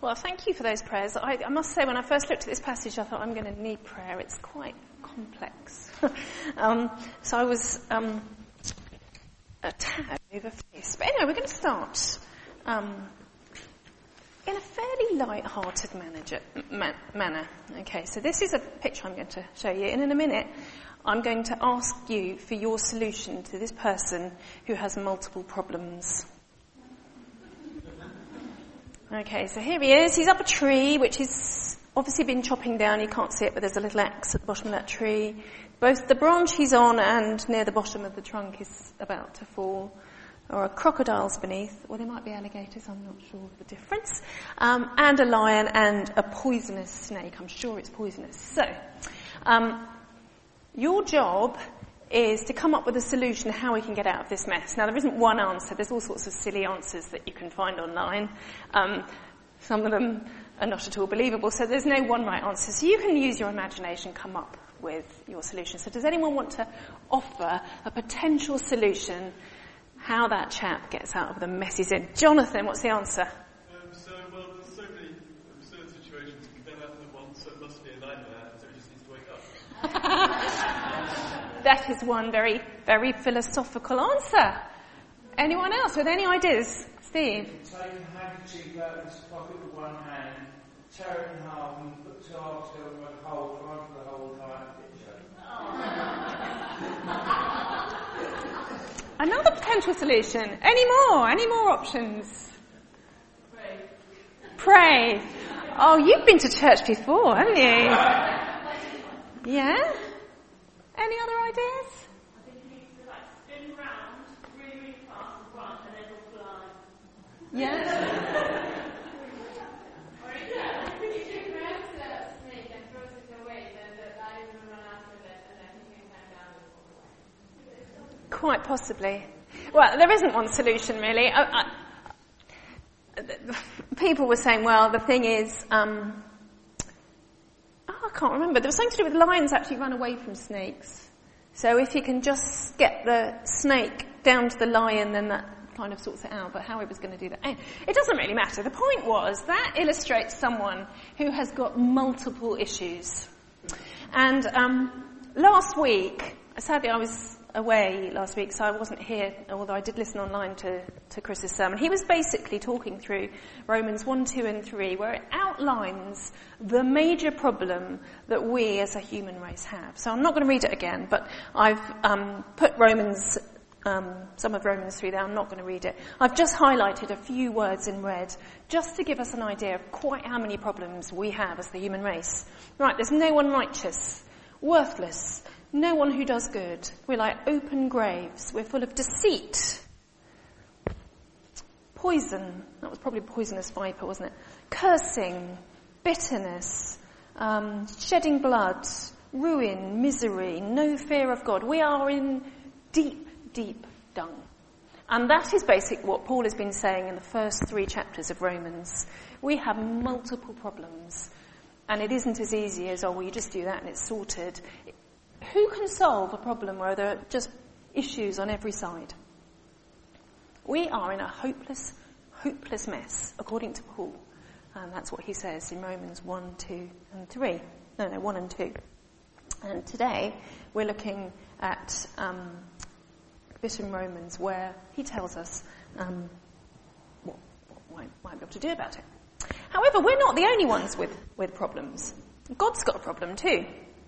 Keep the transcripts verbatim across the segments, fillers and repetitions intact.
Well, thank you for those prayers. I, I must say, when I first looked at this passage, I thought, I'm going to need prayer. It's quite complex. um, so I was um, a tad over this. But anyway, we're going to start um, in a fairly light-hearted manager, man, manner. Okay, so this is a picture I'm going to show you. And in a minute, I'm going to ask you for your solution to this person who has multiple problems. Okay, so here he is. He's up a tree, which is obviously been chopping down. You can't see it, but there's a little axe at the bottom of that tree. Both the branch he's on and near the bottom of the trunk is about to fall. Or a crocodile's beneath. Or there might be alligators, I'm not sure of the difference. Um, and a lion and a poisonous snake. I'm sure it's poisonous. So, um, your job is to come up with a solution to how we can get out of this mess. Now, there isn't one answer. There's all sorts of silly answers that you can find online. Um, some of them are not at all believable, so there's no one right answer. So you can use your imagination, come up with your solution. So does anyone want to offer a potential solution how that chap gets out of the mess he's in? Jonathan, what's the answer? Um, so, well, there's so many absurd situations. You can never happen at once, so it must be a nightmare, so he just needs to wake up. That is one very, very philosophical answer. Anyone else with any ideas? Steve? Take a handkerchief out of his pocket with one hand, tear it in half, and put two halves together with a hole, try for the whole entire picture. Another potential solution. Any more? Any more options? Pray. Pray. Oh, you've been to church before, haven't you? Yeah? Any other ideas? I think you need to like spin round really, really fast and run and then it'll fly. Yeah? Or yeah, if you grab the snake and throws it away, then the lion will run after it and then he can climb down and walk away. Quite possibly. Well, there isn't one solution really. I, I, people were saying, well, the thing is, um, oh, I can't remember. There was something to do with lions actually run away from snakes. So if you can just get the snake down to the lion, then that kind of sorts it out. But how he was going to do that, it doesn't really matter. The point was that illustrates someone who has got multiple issues. And um, last week, sadly I was away last week, so I wasn't here, although I did listen online to, to Chris's sermon. He was basically talking through Romans one, two and three, where it outlines the major problem that we as a human race have. So I'm not going to read it again, but I've um, put Romans, um, some of Romans three there. I'm not going to read it. I've just highlighted a few words in red, just to give us an idea of quite how many problems we have as the human race. Right, there's no one righteous, worthless, no one who does good. We're like open graves. We're full of deceit. Poison. That was probably a poisonous viper, wasn't it? Cursing. Bitterness. Um, shedding blood. Ruin. Misery. No fear of God. We are in deep, deep dung. And that is basically what Paul has been saying in the first three chapters of Romans. We have multiple problems. And it isn't as easy as, oh, well, you just do that and it's sorted. Who can solve a problem where there are just issues on every side? We are in a hopeless, hopeless mess, according to Paul. And that's what he says in Romans one, two and three. No, no, one and two. And today we're looking at um, a bit in Romans where he tells us um, what, what we might be able to do about it. However, we're not the only ones with, with problems. God's got a problem too.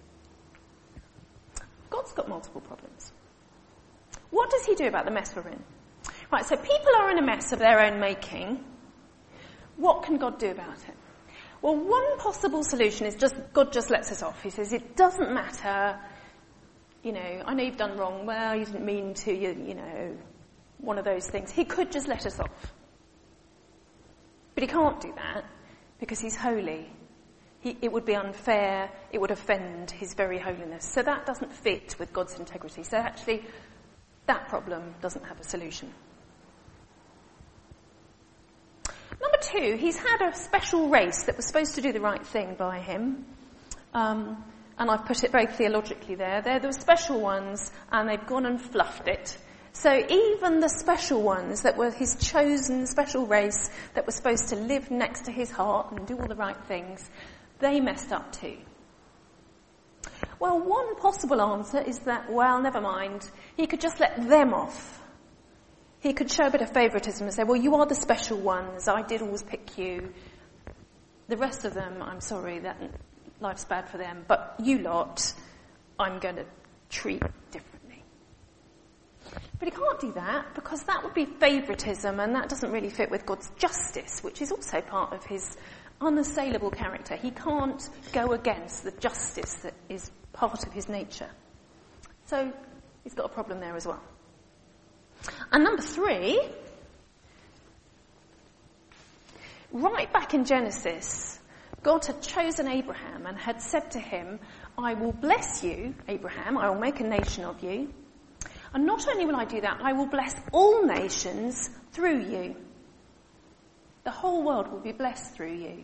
God's got multiple problems. What does he do about the mess we're in? Right, so people are in a mess of their own making. What can God do about it? Well, one possible solution is just God just lets us off. He says, it doesn't matter, you know, I know you've done wrong, well, you didn't mean to, you, you know, one of those things. He could just let us off. But he can't do that because he's holy. He, it would be unfair, it would offend his very holiness. So that doesn't fit with God's integrity. So actually, that problem doesn't have a solution. Number two, he's had a special race that was supposed to do the right thing by him. Um, and I've put it very theologically there. They're the special ones, and they've gone and fluffed it. So even the special ones that were his chosen special race that were supposed to live next to his heart and do all the right things, they messed up too. Well, one possible answer is that, well, never mind. He could just let them off. He could show a bit of favouritism and say, well, you are the special ones. I did always pick you. The rest of them, I'm sorry, that life's bad for them. But you lot, I'm going to treat differently. But he can't do that because that would be favouritism, and that doesn't really fit with God's justice, which is also part of his unassailable character. He can't go against the justice that is part of his nature. So he's got a problem there as well. And number three, right back in Genesis, God had chosen Abraham and had said to him, I will bless you, Abraham, I will make a nation of you. And not only will I do that, I will bless all nations through you. The whole world will be blessed through you.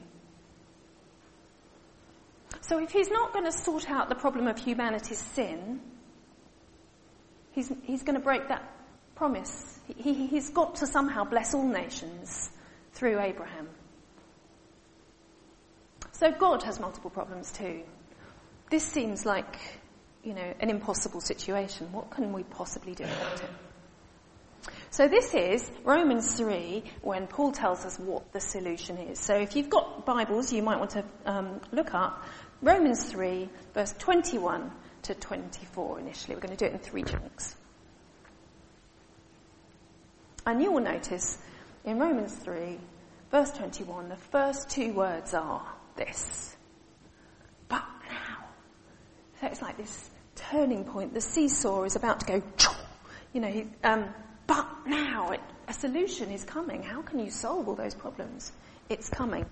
So if he's not going to sort out the problem of humanity's sin, he's, he's going to break that promise. He, he, he's got to somehow bless all nations through Abraham. So God has multiple problems too. This seems like, you know, an impossible situation. What can we possibly do about it? So this is Romans three, when Paul tells us what the solution is. So if you've got Bibles, you might want to um, look up Romans three, verse twenty-one to twenty-four initially. We're going to do it in three chunks. And you will notice in Romans three, verse twenty-one, the first two words are this. But now. So it's like this turning point. The seesaw is about to go, you know, um, but now it, a solution is coming. How can you solve all those problems? It's coming.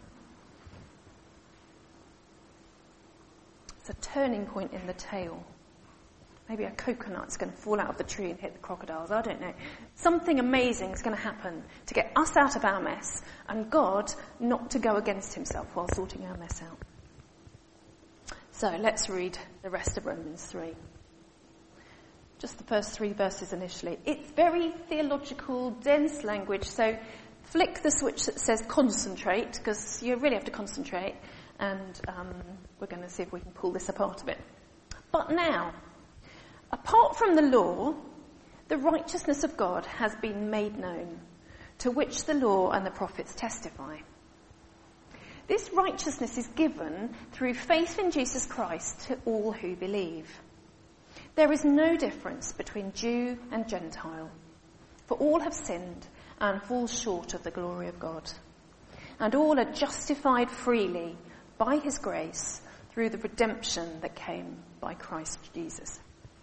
It's a turning point in the tale. Maybe a coconut's going to fall out of the tree and hit the crocodiles. I don't know. Something amazing is going to happen to get us out of our mess and God not to go against himself while sorting our mess out. So let's read the rest of Romans three. Just the first three verses initially. It's very theological, dense language, so flick the switch that says concentrate, because you really have to concentrate, and um, we're going to see if we can pull this apart a bit. But now, apart from the law, the righteousness of God has been made known, to which the law and the prophets testify. This righteousness is given through faith in Jesus Christ to all who believe. There is no difference between Jew and Gentile, for all have sinned and fall short of the glory of God. And all are justified freely by his grace through the redemption that came by Christ Jesus.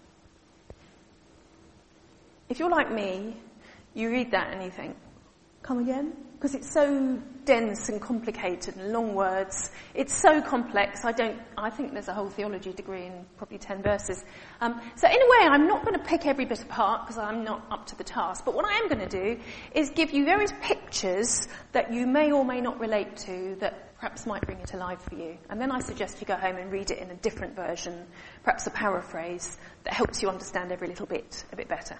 If you're like me, you read that and you think, come again? Because it's so dense and complicated and long words. It's so complex. I don't, I think there's a whole theology degree in probably ten verses. Um, so in a way, I'm not going to pick every bit apart because I'm not up to the task. But what I am going to do is give you various pictures that you may or may not relate to that perhaps might bring it alive for you. And then I suggest you go home and read it in a different version, perhaps a paraphrase that helps you understand every little bit a bit better.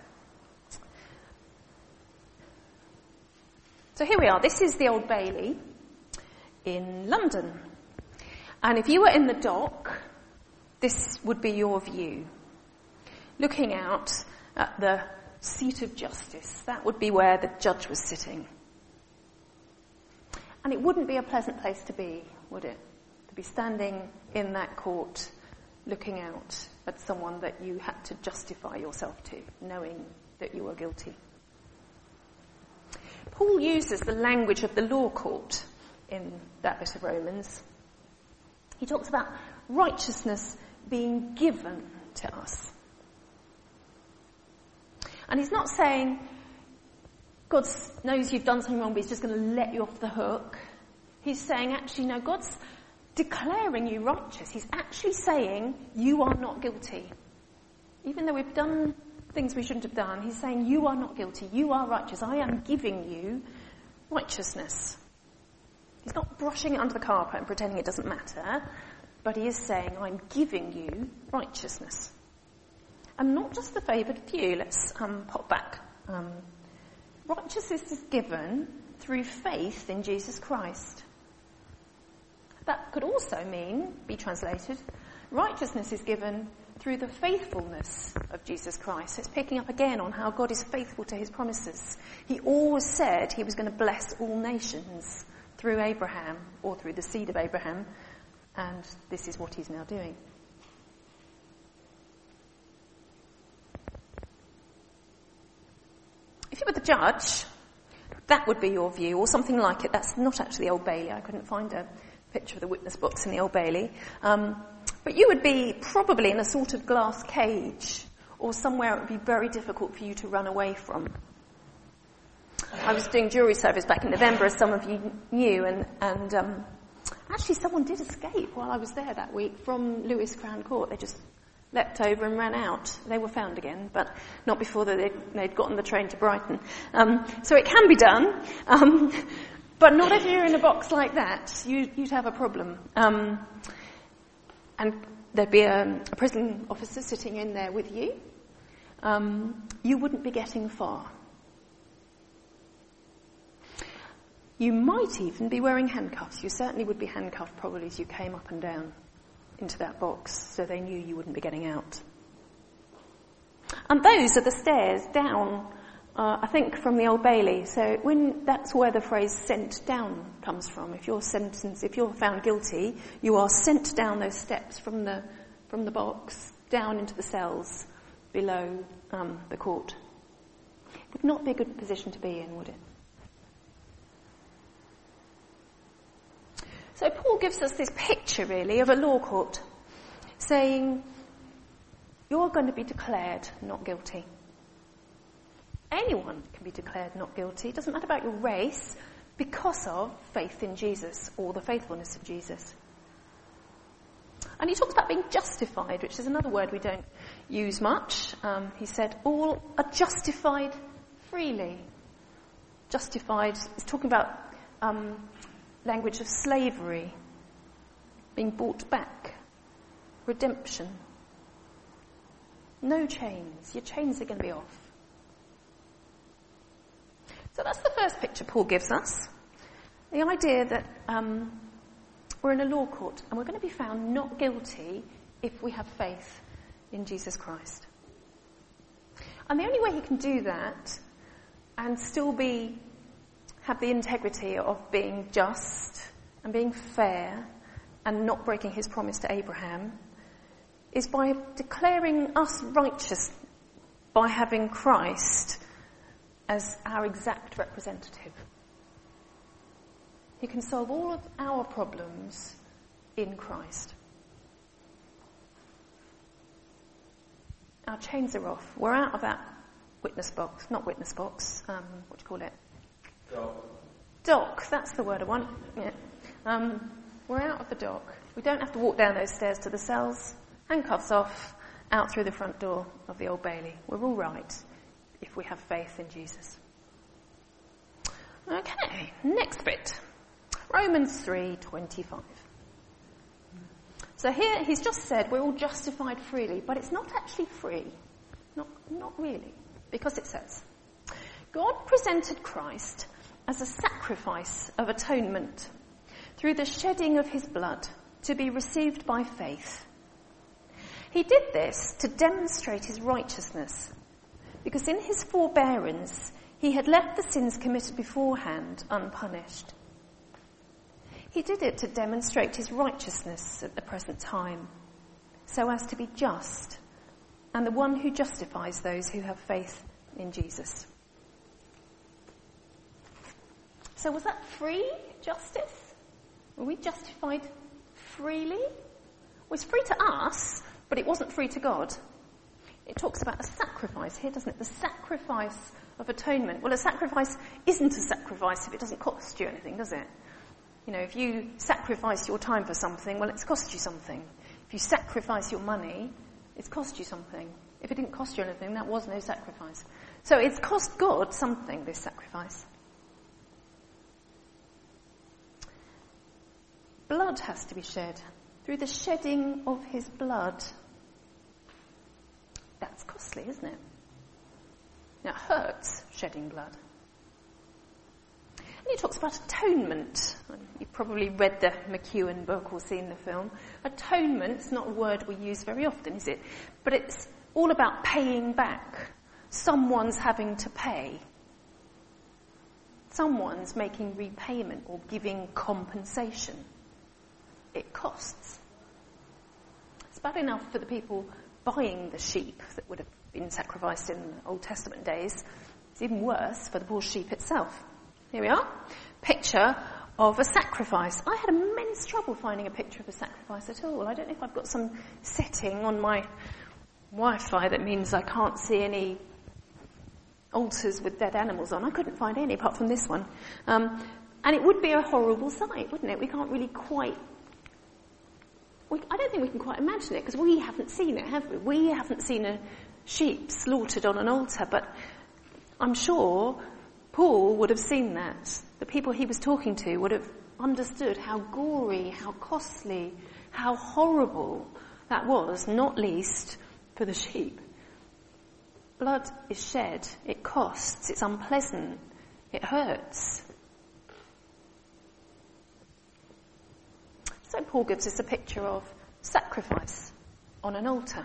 So here we are. This is the Old Bailey in London. And if you were in the dock, this would be your view. Looking out at the seat of justice, that would be where the judge was sitting. And it wouldn't be a pleasant place to be, would it? To be standing in that court, looking out at someone that you had to justify yourself to, knowing that you were guilty. Paul uses the language of the law court in that bit of Romans. He talks about righteousness being given to us. And he's not saying God knows you've done something wrong, but he's just going to let you off the hook. He's saying, actually, no, God's declaring you righteous. He's actually saying you are not guilty. Even though we've done things we shouldn't have done, he's saying you are not guilty, you are righteous, I am giving you righteousness. He's not brushing it under the carpet and pretending it doesn't matter, but he is saying I'm giving you righteousness. And not just the favoured few. Let's um, pop back Um, righteousness is given through faith in Jesus Christ. That could also mean, be translated, righteousness is given through the faithfulness of Jesus Christ. So it's picking up again on how God is faithful to his promises. He always said he was going to bless all nations through Abraham, or through the seed of Abraham, and this is what he's now doing. If you were the judge, that would be your view, or something like it. That's not actually the Old Bailey. I couldn't find a picture of the witness box in the Old Bailey. Um, but you would be probably in a sort of glass cage, or somewhere it would be very difficult for you to run away from. I was doing jury service back in November, as some of you knew, and, and um, actually someone did escape while I was there that week from Lewes Crown Court. They just leapt over and ran out. They were found again, but not before they'd, they'd gotten the train to Brighton. Um, so it can be done, um, but not if you're in a box like that. You, you'd have a problem. Um, and there'd be a, a prison officer sitting in there with you. Um, you wouldn't be getting far. You might even be wearing handcuffs. You certainly would be handcuffed probably as you came up and down into that box, so they knew you wouldn't be getting out. And those are the stairs down, uh, I think, from the Old Bailey. So when that's where the phrase "sent down" comes from. If you're sentenced, if you're found guilty, you are sent down those steps from the from the box down into the cells below um, the court. It would not be a good position to be in, would it? So Paul gives us this picture, really, of a law court, saying, you're going to be declared not guilty. Anyone can be declared not guilty. It doesn't matter about your race, because of faith in Jesus, or the faithfulness of Jesus. And he talks about being justified, which is another word we don't use much. Um, he said, all are justified freely. Justified is talking about um, language of slavery, being bought back, redemption. No chains. Your chains are going to be off. So that's the first picture Paul gives us. The idea that um, we're in a law court and we're going to be found not guilty if we have faith in Jesus Christ. And the only way he can do that and still be have the integrity of being just and being fair and not breaking his promise to Abraham is by declaring us righteous by having Christ as our exact representative. He can solve all of our problems in Christ. Our chains are off. We're out of that witness box, not witness box, um, what do you call it? Dock. Dock, that's the word I want. Yeah. Um, we're out of the dock. We don't have to walk down those stairs to the cells. Handcuffs off, out through the front door of the Old Bailey. We're all right if we have faith in Jesus. Okay, next bit. Romans three twenty-five. So here he's just said we're all justified freely, but it's not actually free. Not, not really. Because it says, God presented Christ as a sacrifice of atonement through the shedding of his blood to be received by faith. He did this to demonstrate his righteousness, because in his forbearance he had left the sins committed beforehand unpunished. He did it to demonstrate his righteousness at the present time, so as to be just, and the one who justifies those who have faith in Jesus. So was that free justice? Were we justified freely? Well, it's free to us, but it wasn't free to God. It talks about a sacrifice here, doesn't it? The sacrifice of atonement. Well, a sacrifice isn't a sacrifice if it doesn't cost you anything, does it? You know, if you sacrifice your time for something, well, it's cost you something. If you sacrifice your money, it's cost you something. If it didn't cost you anything, that was no sacrifice. So it's cost God something, this sacrifice. Blood has to be shed. Through the shedding of his blood. That's costly, isn't it? Now, it hurts shedding blood. And he talks about atonement. You've probably read the McEwan book or seen the film. Atonement's not a word we use very often, is it? But it's all about paying back. Someone's having to pay. Someone's making repayment or giving compensation. It costs. It's bad enough for the people buying the sheep that would have been sacrificed in the Old Testament days. It's even worse for the poor sheep itself. Here we are. Picture of a sacrifice. I had immense trouble finding a picture of a sacrifice at all. I don't know if I've got some setting on my Wi-Fi that means I can't see any altars with dead animals on. I couldn't find any apart from this one. Um, and it would be a horrible sight, wouldn't it? We can't really quite... We, I don't think we can quite imagine it because we haven't seen it, have we? We haven't seen a sheep slaughtered on an altar, but I'm sure Paul would have seen that. The people he was talking to would have understood how gory, how costly, how horrible that was, not least for the sheep. Blood is shed, it costs, it's unpleasant, it hurts. So Paul gives us a picture of sacrifice on an altar.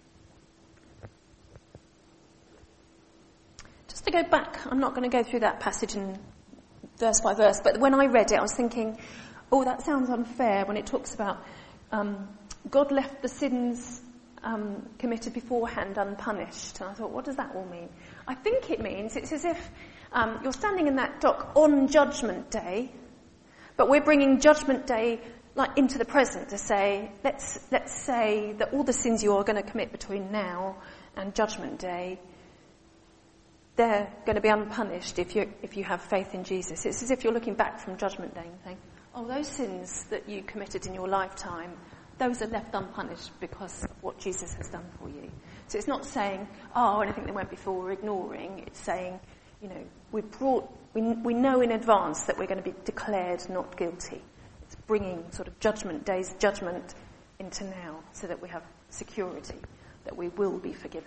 Just to go back, I'm not going to go through that passage in verse by verse, but when I read it I was thinking, oh, that sounds unfair when it talks about um, God left the sins um, committed beforehand unpunished. And I thought, what does that all mean? I think it means it's as if um, you're standing in that dock on Judgment Day, but we're bringing Judgment Day like into the present to say, let's let's say that all the sins you are going to commit between now and Judgment Day, they're going to be unpunished if you if you have faith in Jesus. It's as if you're looking back from Judgment Day and saying, oh, those sins that you committed in your lifetime, those are left unpunished because of what Jesus has done for you. So it's not saying, oh, anything that went before we're ignoring. It's saying, you know, we brought we we know in advance that we're going to be declared not guilty. It's bringing sort of Judgment Day's judgment into now so that we have security that we will be forgiven.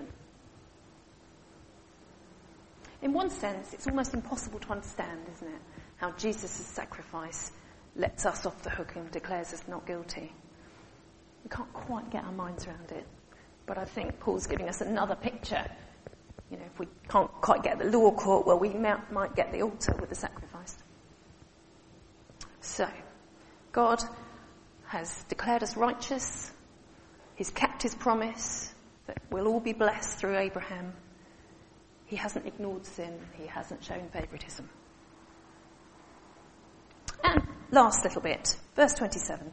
In one sense, it's almost impossible to understand, isn't it, how Jesus' sacrifice lets us off the hook and declares us not guilty. We can't quite get our minds around it. But I think Paul's giving us another picture. You know, if we can't quite get the law court, well, we might get the altar with the sacrifice. So, God has declared us righteous. He's kept his promise that we'll all be blessed through Abraham. He hasn't ignored sin. He hasn't shown favouritism. And last little bit, verse twenty-seven.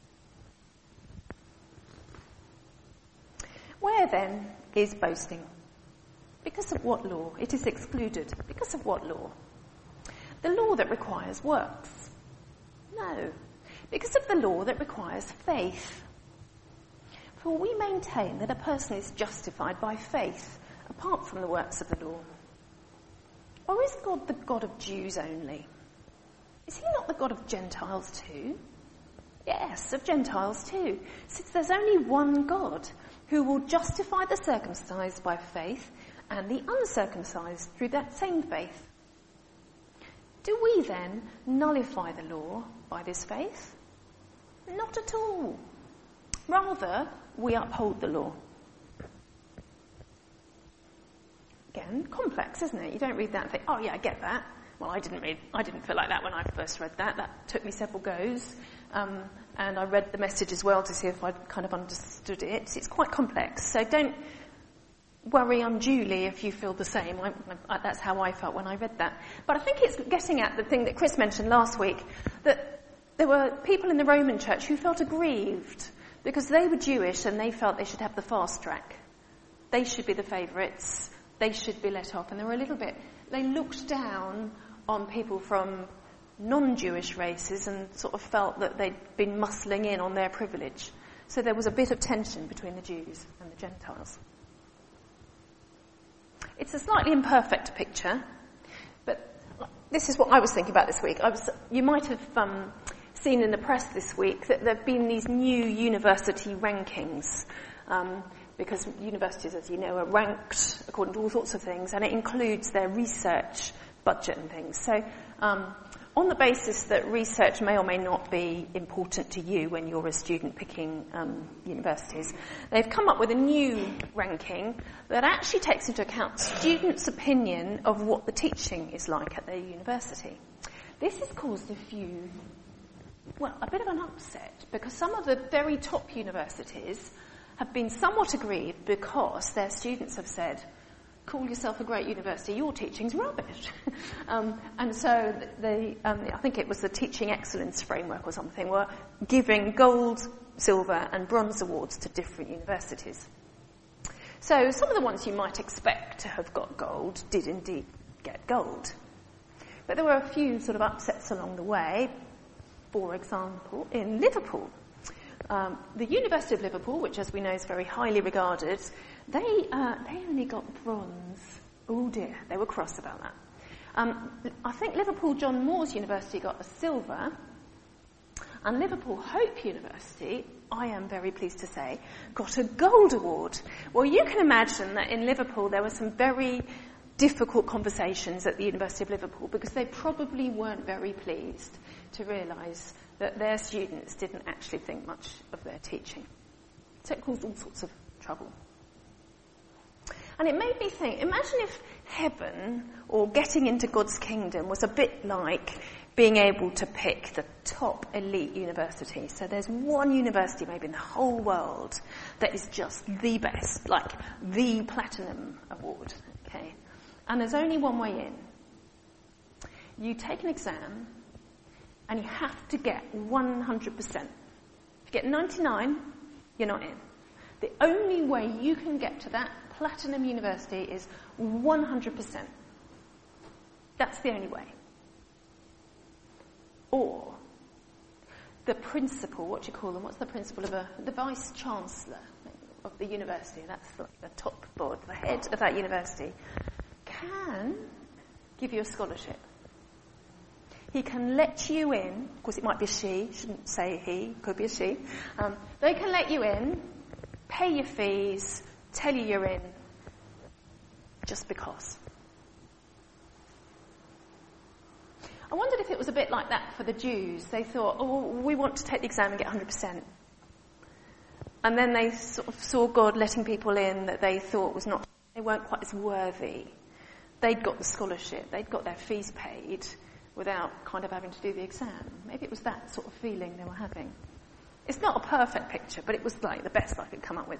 Where then is boasting? Because of what law? It is excluded. Because of what law? The law that requires works? No. Because of the law that requires faith. For we maintain that a person is justified by faith apart from the works of the law. Or is God the God of Jews only? Is he not the God of Gentiles too? Yes, of Gentiles too, since there's only one God who will justify the circumcised by faith and the uncircumcised through that same faith. Do we then nullify the law by this faith? Not at all. Rather, we uphold the law. Again, complex, isn't it? You don't read that and think, oh yeah, I get that. Well, I didn't read, I didn't feel like that when I first read that. That took me several goes. Um, and I read the message as well to see if I'd kind of understood it. It's quite complex. So don't worry unduly if you feel the same. I, I, that's how I felt when I read that. But I think it's getting at the thing that Chris mentioned last week, that there were people in the Roman church who felt aggrieved because they were Jewish and they felt they should have the fast track. They should be the favourites. They should be let off. And they were a little bit, they looked down on people from non-Jewish races and sort of felt that they'd been muscling in on their privilege. So there was a bit of tension between the Jews and the Gentiles. It's a slightly imperfect picture, but this is what I was thinking about this week. I was, you might have um, seen in the press this week that there have been these new university rankings. Um, because universities, as you know, are ranked according to all sorts of things, and it includes their research budget and things. So um, on the basis that research may or may not be important to you when you're a student picking um, universities, they've come up with a new ranking that actually takes into account students' opinion of what the teaching is like at their university. This has caused a few, well, a bit of an upset, because some of the very top universities have been somewhat aggrieved because their students have said, call yourself a great university, your teaching's rubbish. um, and so they, um, I think it was the Teaching Excellence Framework or something, were giving gold, silver and bronze awards to different universities. So some of the ones you might expect to have got gold did indeed get gold. But there were a few sort of upsets along the way. For example, in Liverpool, um, the University of Liverpool, which as we know is very highly regarded, they uh, they only got bronze. Oh dear, they were cross about that. Um, I think Liverpool John Moores University got a silver, and Liverpool Hope University, I am very pleased to say, got a gold award. Well, you can imagine that in Liverpool there were some very difficult conversations at the University of Liverpool, because they probably weren't very pleased to realise that their students didn't actually think much of their teaching. So it caused all sorts of trouble. And it made me think, imagine if heaven, or getting into God's kingdom, was a bit like being able to pick the top elite university. So there's one university maybe in the whole world that is just the best, like the Platinum Award, okay? And there's only one way in. You take an exam, and you have to get one hundred percent. If you get ninety-nine, you're not in. The only way you can get to that Platinum University is one hundred percent. That's the only way. Or the principal, what do you call them? What's the principal of a, the vice chancellor of the university? That's the, the top board, the head of that university, can give you a scholarship. He can let you in, of course it might be a she, shouldn't say he, could be a she. Um, they can let you in, pay your fees, tell you you're in, just because. I wondered if it was a bit like that for the Jews. They thought, oh, we want to take the exam and get one hundred percent. And then they sort of saw God letting people in that they thought was not, they weren't quite as worthy. They'd got the scholarship, they'd got their fees paid without kind of having to do the exam. Maybe it was that sort of feeling they were having. It's not a perfect picture, but it was like the best I could come up with.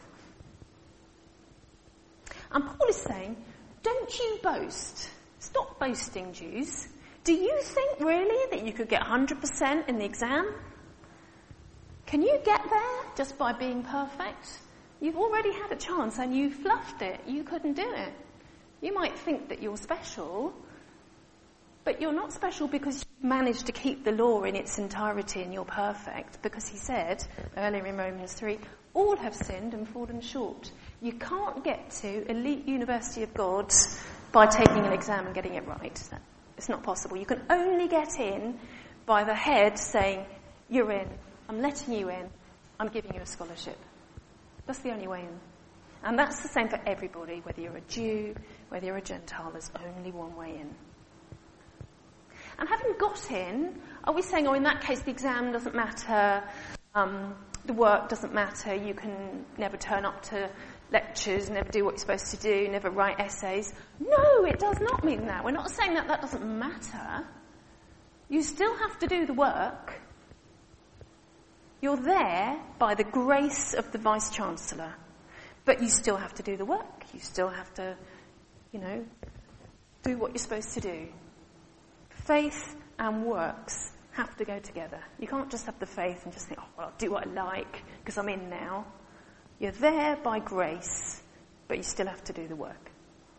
And Paul is saying, don't you boast. Stop boasting, Jews. Do you think really that you could get one hundred percent in the exam? Can you get there just by being perfect? You've already had a chance and you fluffed it. You couldn't do it. You might think that you're special, but you're not special because you managed to keep the law in its entirety and you're perfect. Because he said, earlier in Romans three, all have sinned and fallen short. You can't get to elite University of God by taking an exam and getting it right. It's not possible. You can only get in by the head saying, you're in, I'm letting you in, I'm giving you a scholarship. That's the only way in. And that's the same for everybody, whether you're a Jew, whether you're a Gentile, there's only one way in. And having got in, are we saying, oh, in that case the exam doesn't matter, um, the work doesn't matter, you can never turn up to lectures, never do what you're supposed to do, never write essays? No, it does not mean that. We're not saying that that doesn't matter. You still have to do the work. You're there by the grace of the Vice-Chancellor, but you still have to do the work. You still have to, you know, do what you're supposed to do. Faith and works have to go together. You can't just have the faith and just think, oh, well, I'll do what I like because I'm in now. You're there by grace, but you still have to do the work.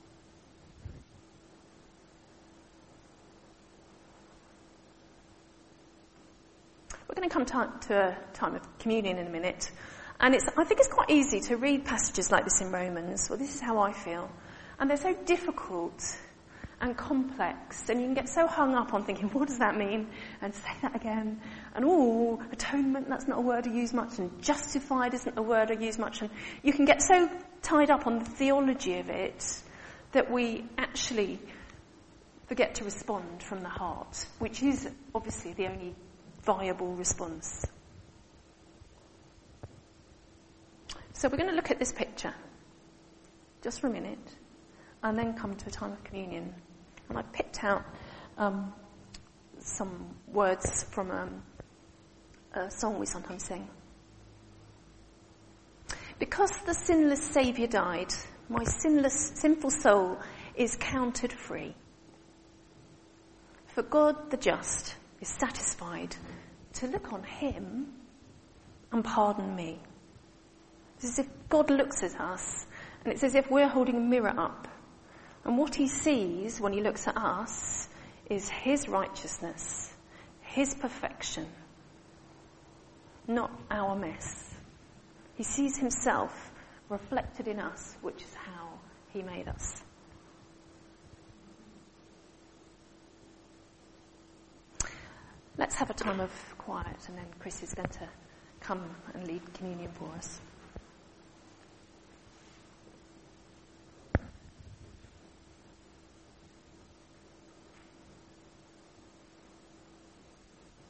We're going to come to a time of communion in a minute. And it's, I think it's quite easy to read passages like this in Romans. Well, this is how I feel. And they're so difficult. and complex, and you can get so hung up on thinking, what does that mean? And say that again. And oh, atonement, that's not a word I use much, and justified isn't a word I use much. And you can get so tied up on the theology of it that we actually forget to respond from the heart, which is obviously the only viable response. So we're going to look at this picture just for a minute and then come to a time of communion. And I picked out um, some words from um, a song we sometimes sing. Because the sinless Saviour died, my sinless, sinful soul is counted free. For God the just is satisfied to look on him and pardon me. It's as if God looks at us, and it's as if we're holding a mirror up. And what he sees when he looks at us is his righteousness, his perfection, not our mess. He sees himself reflected in us, which is how he made us. Let's have a time of quiet, and then Chris is going to come and lead communion for us.